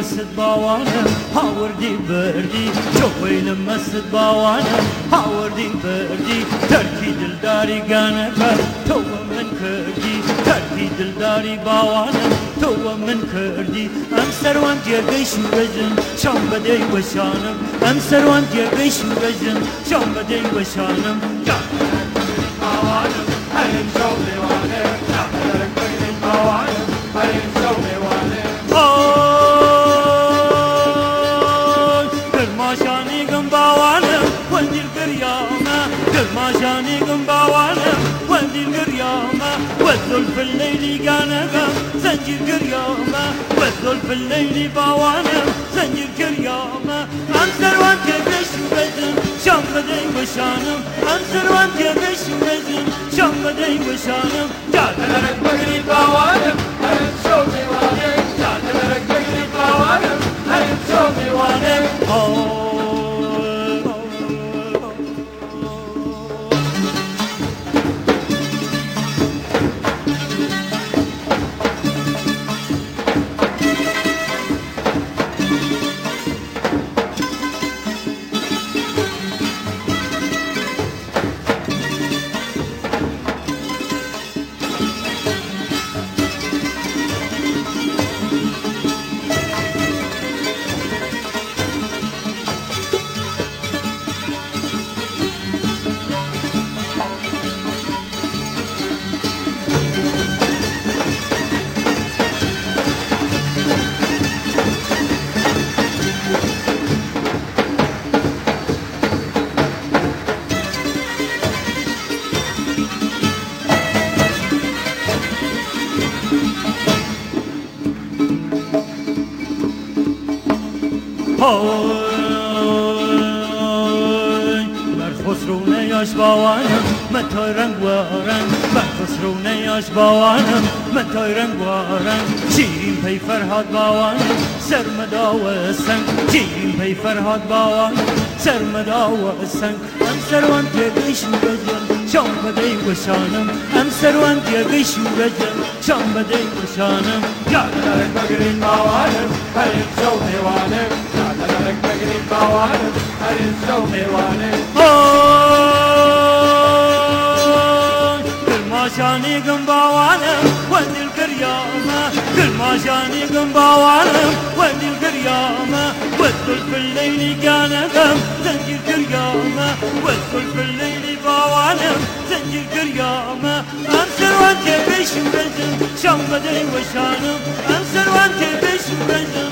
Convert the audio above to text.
مسد باوانم هاوردی بردی چویل مسد باوانم هاوردی بردی ترکی دلداری گانه کر تو من کردی ترکی دلداری باوانم تو من کردی ام سروان دیگه شورجم شام بدی وشانم ام سروان دیگه شورجم شام بدی وشانم باوانم هریم شو دیوانه نقدر کنیم باوانم هریم شو دیوانه گرماشانی گم باوانم وندیل گریامه گرماشانی گم باوانم وندیل گریامه والذل الليل جانبه زنجير قريامه والذل الليل باوانم زنجير قريامه ام سروان تبش وبزم شام بدي وشانم ام سروان تبش وبزم شام بدي وشانم جاتلك بقري باوانم هرم شو ديوانم جاتلك بقري باوانم هرم شو ديوانم بر خسرو نیاش باوانم من تای رنگ وارم بر خسرو نیاش باوانم من تای رنگ وارم شیرین پی فرهاد باوانم سرمدا و سنگ شیرین پی فرهاد باوانم سرمدا و سنگ ام سروان دیگه شورجم شام بدی وشانم ام سروان دیگه شورجم شام بدی وشانم جاتلک بگرین باوانم هریم شو دیوانم جاتلک بگرین باوانم هریم شو دیوانم گرماشانی گم باوانم وندیل گریامه گرماشانی گم باوانم وندیل گریامه والذل الليل جانبم زنجير قريامه والذل الليل باوانم زنجير قريامه ام سروان تبش وبزم شام بدي وشانم ام سروان تبش وبزم